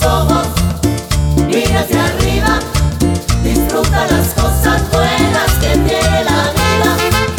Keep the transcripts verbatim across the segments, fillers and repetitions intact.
ojos, mira hacia arriba, disfruta las cosas buenas que tiene la vida.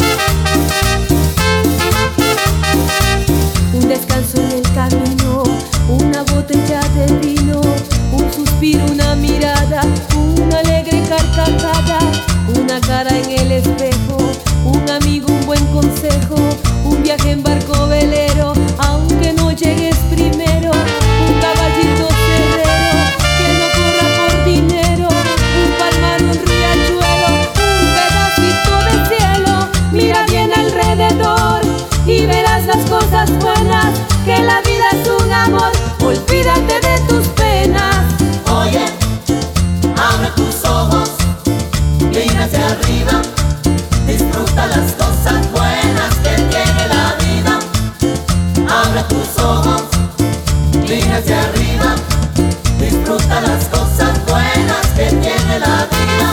Un descanso en el camino, una botella de vino, un suspiro, una mirada, una alegre carcajada, una cara en el espejo, un amigo, un buen consejo, un viaje en barco velero, aunque no llegues primero, un caballito cerrero que no corra por dinero, un palmar, un riachuelo, un pedacito de cielo. Mira bien alrededor y verás las cosas buenas, que la vida es un amor, olvídate de tus penas. Oye, abre tus ojos, mira hacia arriba, disfruta las cosas buenas que tiene la vida. Abre tus ojos, mira hacia arriba, disfruta las cosas buenas que tiene la vida.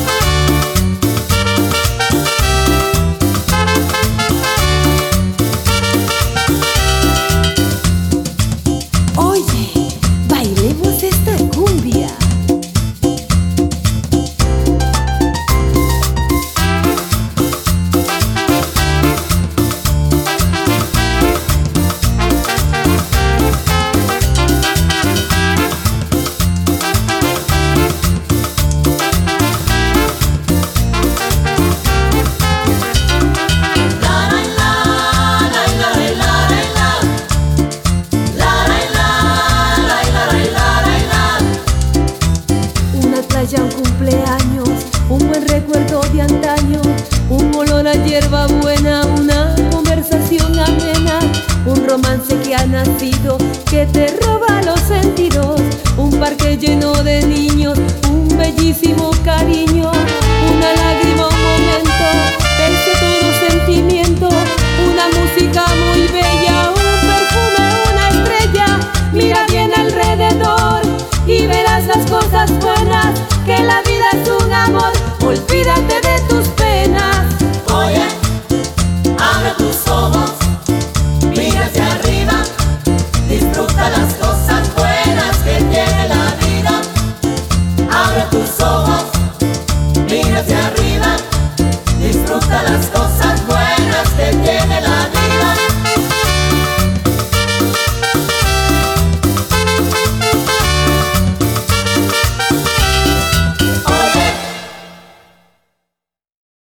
Oye, bailemos esta cumbia. Un cumpleaños, un buen recuerdo de antaño, un olor a hierba buena, una conversación amena, un romance que ha nacido, que te roba los sentidos, un parque lleno de niños, un bellísimo cariño, una lágrima, un momento, ese todo sentimiento, una música muy bella, un perfume, una estrella. Mira bien alrededor y verás las cosas buenas, que la vida es un amor, olvídate de tu